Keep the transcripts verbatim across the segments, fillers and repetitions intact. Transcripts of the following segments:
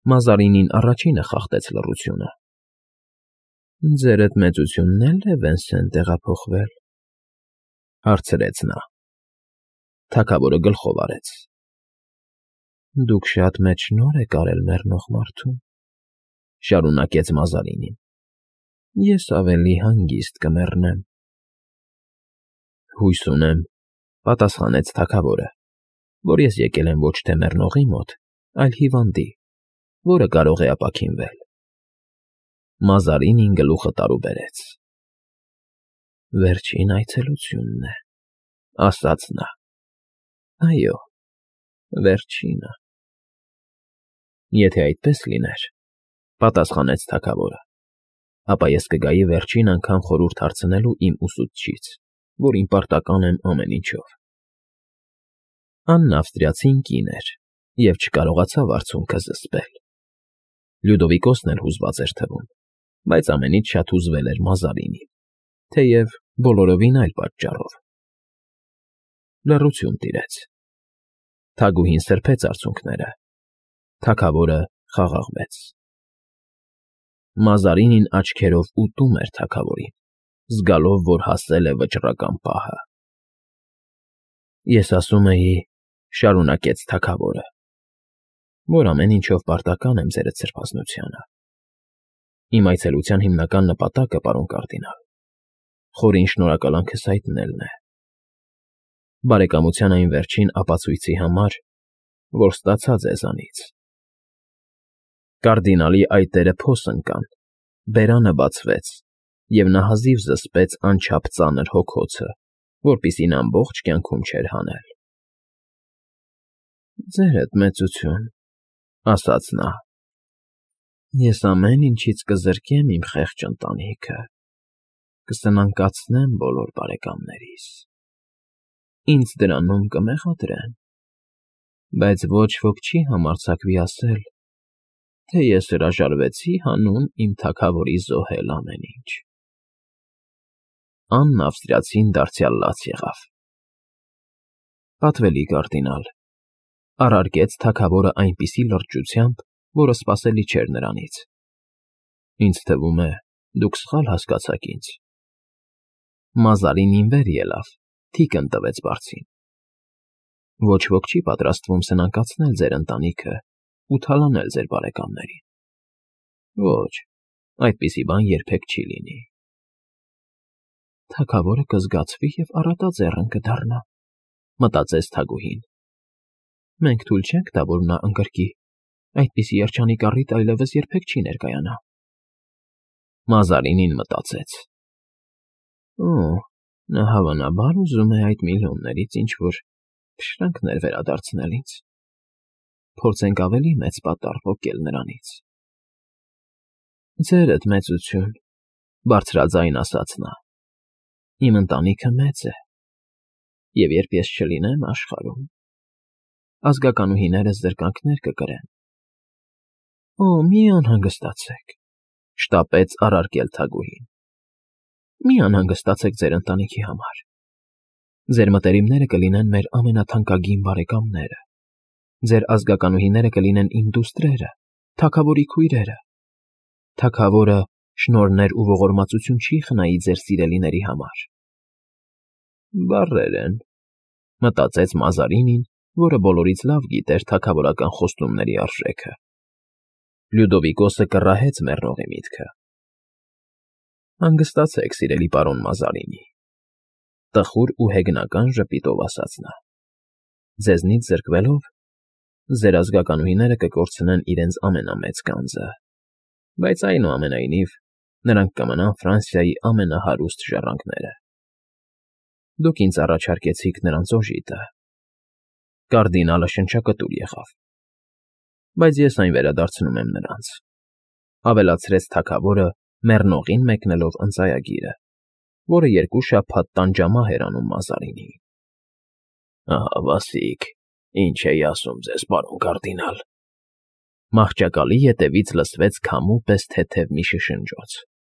Մազարինին առաջինը խախտեց լռությունը։ Ձերդ մեծությունն էլ է Վենսեն տեղափոխվել, հարցրեց նա։ Թագավորը գլխով արեց։ Դուք շատ մեծ շնորհ եք արել մեռնող մարդուն, շարունակեց Մազարինին։ Ես ավելի հանգիստ կմեռնեմ։ Հույս ունեմ, պատասխանեց թագավորը, որ ես եկել եմ ոչ թե մեռնողի մոտ, այլ հիվանդի, որը կարող է ապաքինվել։ Մազարինին գլուխը տարուբերեց։ Վերջին այցելությունն է, ասաց նա։ Այո, վերջինը։ Եթե այդպես լիներ, պատասխանեց թագավորը, ապա ես կգայի վերջին անգամ խորհուրդ հարցնելու իմ ուսուցչից, որին պարտական եմ ամեն ինչով։ Աննա ավստրիացին կին էր և չկարողացավ արցունքը զսպել։ Լյուդովիկոսն էլ հուզված էր թվում, բայց ամենից շատ հուզվել էր Մազարինին, թեև բոլորովին այլ պատճառով։ Լռություն տիրեց։ Թագուհին սրբեց արցունքները։ Թագավորը խաղաղվեց։ Մազարինին աչքերով ուտում էր թագավորին, զգալով, որ հասել է վճռական պահը։ Ես ասում էի, շարունակեց թագավորը, որ ամեն ինչով պարտական եմ ձերդ սրբազնությանը։ Իմ այցելության հիմնական նպատակը, պարոն կարդինալ, խորին շնորհակալանքս հայտնելն է։ Բարեկամության այն վերջին ապացույցի համար, որ ստացա ձեզանից։ Կարդինալի այտերը փոս ընկան, բերանը բացվեց, և նա հազիվ զսպեց անչափ ծանր հոգոցը, որպիսին ամբողջ կյանքում չէր հանել։ Ձերդ մեծություն, ասաց նա, ես ամեն ինչից կզրկեմ իմ խեղճ ընտանիքը, կսնանկացնեմ բոլոր բարեկամներիս, ինձ դրանում կմեղադրեն, բայց ոչ ոք չի համարձակվի ասել, թե ես հրաժարվեցի հանուն իմ թագավորի զոհել ամեն ինչ։ Աննա ավստրիացին դարձյալ լաց եղավ։ Պատվելի կարդինալ, առարկեց թագավորը այնպիսի լրջությամբ, որը սպասելի չէր նրանից։ Ինձ թվում է, դուք սխալ հասկացաք ինձ։ Մազարինին վեր ելավ, թիկն տվեց բարձին։ Ոչ ոք չի պատրաստվում սնանկացնել ձեր ընտանիքը ու թալանել ձեր բարեկամներին։ Ոչ, այդպիսի բան երբեք չի լինի։ Թագավորը կզգացվի և առատաձեռն կդառնա, մտածեց թագուհին։ Մենք թույլ չենք տա, որ նա ընկրկի, այդպիսի երջանիկ առիթ այլևս երբեք չի ներկայանա։ Մազարինին մտածեց. Օ, նա հավանաբար ուզում է այդ միլիոններից ինչ-որ փշրանքներ վերադարձնել ինձ։ Փորձենք ավելի մեծ պատառ պոկել նրանից։ Ձերդ մեծություն, բարձրաձայն ասաց նա, իմ ընտանիքը մեծ է, և երբ ես չլինեմ աշխարհում, ազգականուհիներս զրկանքներ կկրեն։ Օ, մի անհանգստացեք, շտապեց առարկել թագուհին։ Մի անհանգստացեք ձեր ընտանիքի համար։ Ձեր մտերիմները կլինեն մեր ամենաթանկագին բարեկամները։ Ձեր ազգականուհիները կլինեն իմ դուստրերը, թագավորի քույրերը։ Թագավորը շնորհներ ու ողորմածություն չի խնայի ձեր սիրելիների համար։ Բառեր են, մտածեց Մազարինին, որը բոլորից լավ գիտեր թագավորական խոստումների արժեքը։ Լյուդովիկոսը կռահեց մեռնողի միտքը։ Հանգստացեք, սիրելի պարոն Մազարինի, տխուր ու հեգնական ժպիտով ասաց նա։ Ձեզնից զրկվելով, ձեր ազգականուհիները կկորցնեն իրենց ամենամեծ գանձը, բայց այնուամենայնիվ նրանք կմնան Ֆրանսիայի ամենահարուստ ժառանգները։ Դուք ինձ առաջարկեցիք նրանց օժիտը։ Կարդինալը շնչակտուր եղավ։ Բայց ես այն վերադարձնում եմ նրանց, ավելացրեց թագավորը մեռնողին մեկնելով ընծայագիրը, որը երկու շաբաթ տանջամահ էր անում Մազարինին։ Ահա վասիկ, ինչ էի ասում ձեզ, պարոն կարդինալ։ Մահճակալի ետևից լսվեց քամու պես թեթև մի շշնջոց։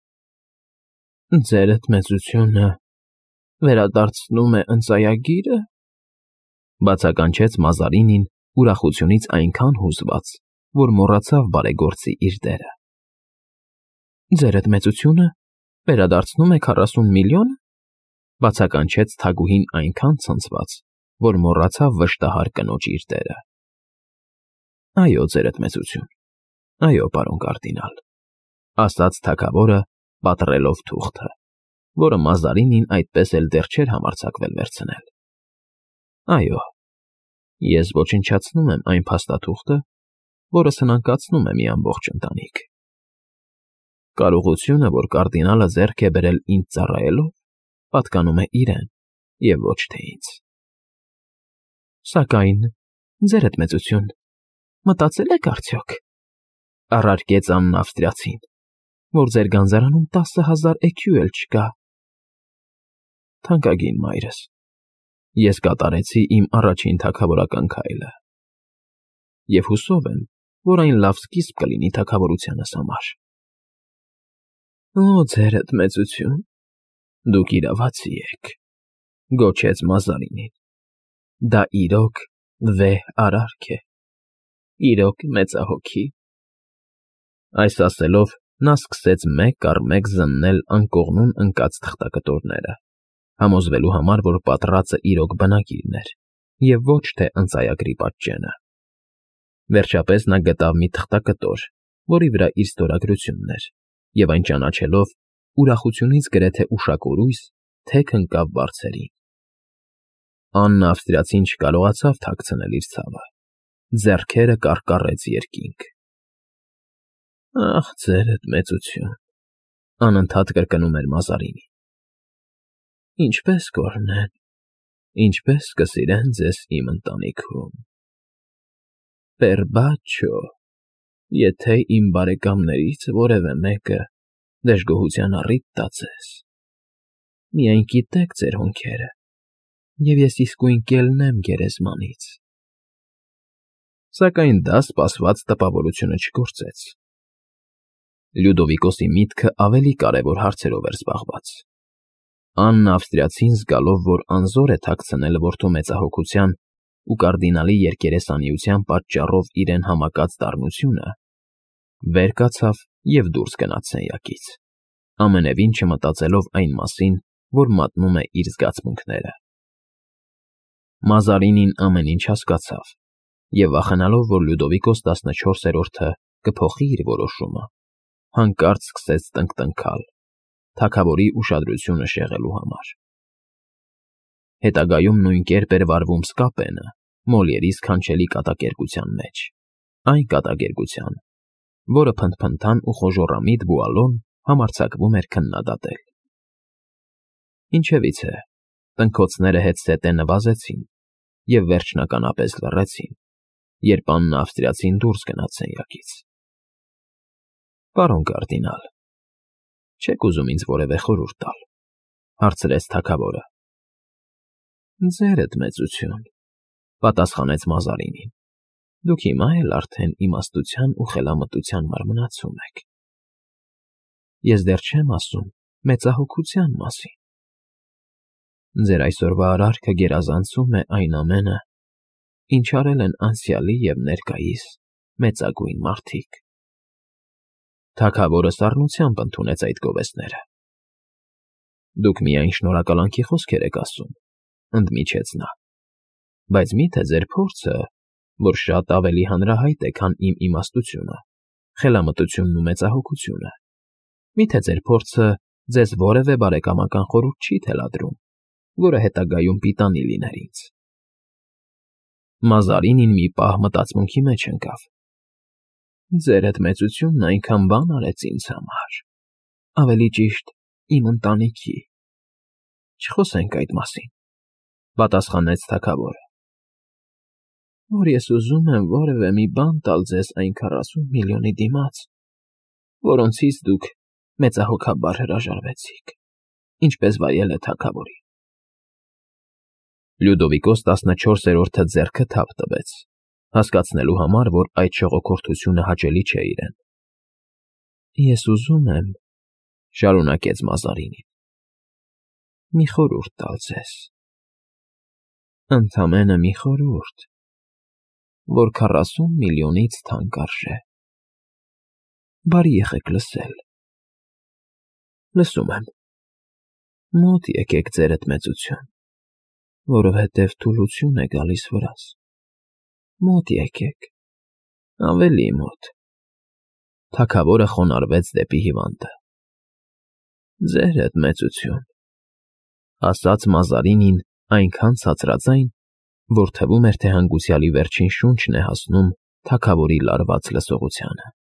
Ձերդ մեծությունը վերադարձնում է ընծայագիրը, բացականչեց Մազարինին ուրախությունից այնքան հուզված, որ մոռացավ բարեգործի իր դերը։ Ձերդ մեծությունը վերադարձնում է քառասուն միլիոն, բացականչեց թագուհին այնքան ցնցված, որ մոռացավ վշտահար կնոջ իր դերը։ Այո, ձերդ մեծություն, այո, պարոն կարդինալ, ասաց թագավորը, պատռելով թուղթը, որը Մազարինին այդպես էլ դեռ չէր համարձակվել վերցնել։ Այո, ես ոչնչացնում եմ այն փաստաթուղթը, որը սնանկացնում է մի ամբողջ ընտանիք։ Կարողությունը, որ կարդինալը ձեռք է բերել ինձ ծառայելով, պատկանում է իրեն և ոչ թե ինձ։ Սակայն, ձերդ մեծություն, մտածել եք արդյոք, առարկեց Աննա Ավստրիացին, որ ձեր գանձարանում տասը հազար էքյու էլ չկա։ Թանկագին մայրս, ես կատարեցի իմ առաջին թագավորական քայլը, և հուսով եմ, որ այն լավ սկիզբ կլինի թագավորությանս համար։ Օ, ձերդ մեծություն, դուք իրավացի եք, գոչեց Մազարինին, դա իրոք վեհ արարք է, իրոք մեծահոգի։ Այս ասելով, նա սկսեց մեկ առ մեկ զննել անկողնուն ընկած թղթակտորները, համոզվելու համար, որ պատռածը իրոք բնագիրն էր և ոչ թե ընծայագրի պատճենը։ Վերջապես նա գտավ մի թղթակտոր, որի վրա իր ստորագրությունն էր, և այն ճանաչելով, ուրախությունից գրեթե ուշակորույս թեք ընկավ բարձրին։ Աննա Ավստրիացին չկարողացավ թաքցնել իր ցավը, ձեռքերը կարկառեց երկինք։ Ախ, ձերդ մեծություն, անընդհատ կրկնում էր Մազարինին։ Ինչպես կօրհնեն, ինչպես կսիրեն ձեզ իմ ընտանիքում։ Պերբաչո, եթե իմ բարեկամներից որևէ մեկը դժգոհության առիթ տա ձեզ, միայն կիտեք ձեր հոնքերը, և ես իսկույն կելնեմ գերեզմանից։ Սակայն դա սպասված տպավորությունը չգործեց։ Լյուդովիկոսի միտքը ավելի կարևոր հարցերով էր զբաղված։ Աննա Ավստրիացին զգալով, որ անզոր է թաքցնել որդու մեծահոգության ու կարդինալի երկերեսանիության պատճառով իրեն համակած դառնությունը, վեր կացավ և դուրս գնաց սենյակից, ամենևին չմտածելով այն մասին, որ մատնում է իր զգացմունքները։ Մազարինին ամեն ինչ հասկացավ և, վախենալով, որ Լյուդովիկոս տասնչորսերորդը կփոխի իր որոշումը, հանկարծ սկսեց տնկտնքալ, թագավորի ուշադրությունը շեղելու համար։ Հետագայում նույն կերպ էր վարվում Սկապենը Մոլիերի սքանչելի կատակերգության մեջ, այն կատակերգության, որը փնթփնթան ու խոժոռամիտ Բուալոն համարձակվում էր քննադատել։ Ինչևիցե, տնքոցները հետզհետե նվազեցին և վերջնականապես լռեցին, երբ Աննա Ավստրիացին դուրս գնաց սենյակից։ Պարոն կարդինալ, չե՞ք ուզում ինձ որևէ խորհուրդ տալ, հարցրեց թագավորը։ Ձերդ մեծություն, պատասխանեց Մազարինին, դուք հիմա էլ արդեն իմաստության ու խելամտության մարմնացում եք։ Ես դեռ չեմ ասում մեծահոգության մասին։ Ձեր այսօրվա արարքը գերազանցում է այն ամենը, ինչ արել են անցյալի և ներկայիս մեծագույն մարդիկ։ Թագավորը սառնությամբ ընդունեց այդ գովեստները։ Դուք միայն շնորհակալանքի խոսքեր եք ասում, ընդմիջեց նա, բայց մի՞թե ձեր փորձը, որ շատ ավելի հանրահայտ է, քան իմ իմաստությունը, խելամտությունն ու մեծահոգությունը, մի՞թե ձեր փորձը ձեզ որևէ բարեկամական խորհուրդ չի թելադրում, որը հետագայում պիտանի լիներ ինձ։ Մազարինին մի պահ մտածմունքի մեջ ընկավ։ Ձերդ մեծությունն այնքան բան արեց ինձ համար, ավելի ճիշտ իմ ընտանիքի։ Չխոսենք այդ մասին, պատասխանեց թագավորը, որ ես ուզում եմ որևէ մի բան տալ ձեզ այն քառասուն միլիոնի դիմաց, որոնցից դուք մեծահոգաբար հրաժարվեցիք, ինչպես վայել է թագավորին։ Լյուդովիկոս տասնչորսերորդը ձեռքը թափ տվեց, հասկացնելու համար, որ այդ շողոքորթությունը հաճելի չէ իրեն։ Ես ուզում եմ, շարունակեց Մազարինին, մի խորհուրդ տալ ձեզ, ընդամենը մի խորհուրդ, որ քառասուն միլիոնից թանկ արժե։ Բարի եղեք լսել։ Լսում եմ։ Մոտ եկեք ձերդ մեծություն, որովհետև թուլություն է գալիս վրաս։ Մոտ եկեք, ավելի մոտ։ Թագավորը խոնարհվեց դեպի հիվանդը։ Ձերդ մեծություն, ասաց Մազարինին այնքան ցածրաձայն, որ թվում էր, թե հանգուցյալի վերջին շունչն է հասնում թագավորի լարված լսողությանը։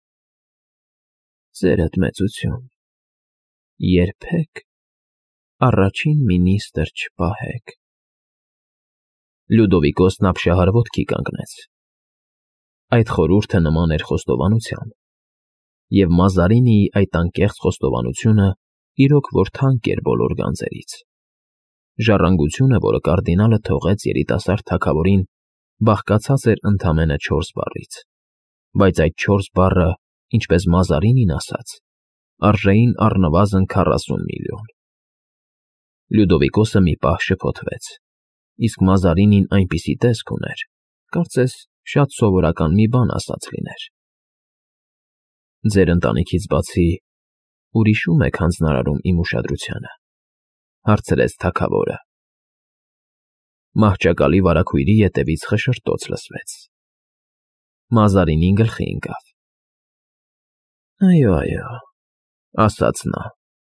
Ձերդ մեծություն, երբեք առաջին մինիստր չպահեք։ Լյուդովիկոսն ապշահար ոտքի կանգնեց։ Այդ խորհուրդը նման էր խոստովանության, և Մազարինիի այդ անկեղծ խոստովանությունը իրոք որ թանկ էր բոլոր գանձերից։ Ժառանգությունը, որը կարդինալը թողեց երիտասարդ թագավորին, բաղկացած էր ընդամենը չորս բառից, բայց այդ չորս բառը, ինչպես Մազարինին ասաց, արժեին առնվազն քառասուն միլիոն։ Լյուդովիկոսը մի պահ շփոթվեց, իսկ Մազարինին այնպիսի տեսք ուներ, կարծես շատ սովորական մի բան ասած լիներ։ Ձեր ընտանիքից բացի ուրիշու՞մ եք հանձնարարում իմ ուշադրությանը, հարցրեց թագավորը։ Մահճակալի վարագույրի ետևից խշշտոց լսվեց։ Մազարինին գլխի ընկավ։ Այո, այո, ասաց նա։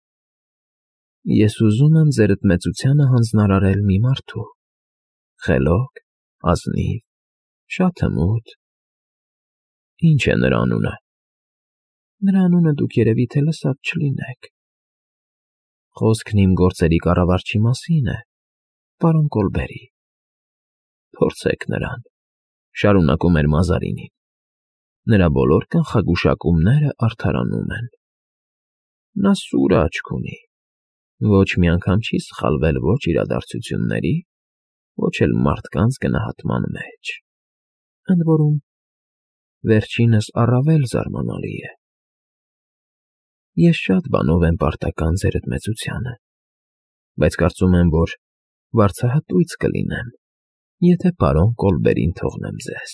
Ես ուզում եմ ձերդ մեծությանը հանձնարարել մի մարդու, խելոք, ազնիվ, շատ հմուտ։ Ինչ է նրա անունը։ Նրա անունը դուք երևի թե լսած չլինեք։ Խոսքն իմ գործերի կառավարչի մասին է, պարոն Կոլբերի։ Փորձեք նրան, շարունակում էր Մազարինին։ Նրա բոլոր կանխագուշակումները արդարանում են։ Նա սուր աչք ունի, ոչ մի անգամ չի սխալվել ոչ իրադարձությունների, ոչ էլ մարդկանց գնահատման մեջ։ Ընդ որում, վերջինս առավել զարմանալի է։ Ես շատ բանով եմ պարտական ձերդ մեծությանը, բայց կարծում եմ, որ վարձահատույց կլինեմ, եթե պարոն Կոլբերին թողնեմ ձեզ։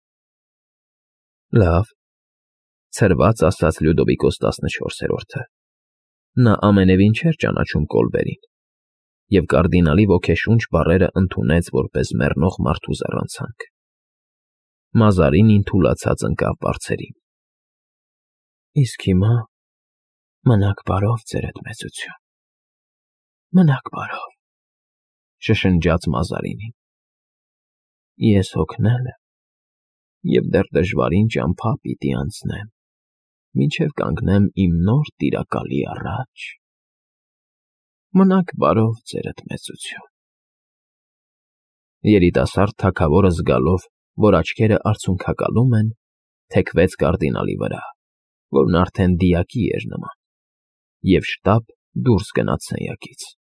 Լավ, ցրված ասաց Լյուդովիկոս տասնչորսերորդը։ Նա ամենևին չէր ճանաչում Կոլբերին, և կարդինալի ոգեշունչ բառերը ընդունեց որպես մեռնող մարդու զառանցանք։ Մազարինին թուլացած ընկավ բարձերին։ Իսկ հիմա մնաք բարով, ձերդ մեծություն, մնաք բարով, շշնջաց Մազարինին։ Ես հոգնել եմ և դեռ դժվարին ճամփա պիտի անցնեմ, մինչև կանգնեմ իմ նոր տիրակալի առաջ։ Մնաք բարով, ձերդ մեծություն։ Երիտասարդ թագավորը զգալով, որ աչքերը արցունքակալում են, թեքվեց կարդինալի վրա, որն արդեն դիակի էր նման, և շտապ դուրս գնաց սենյակից։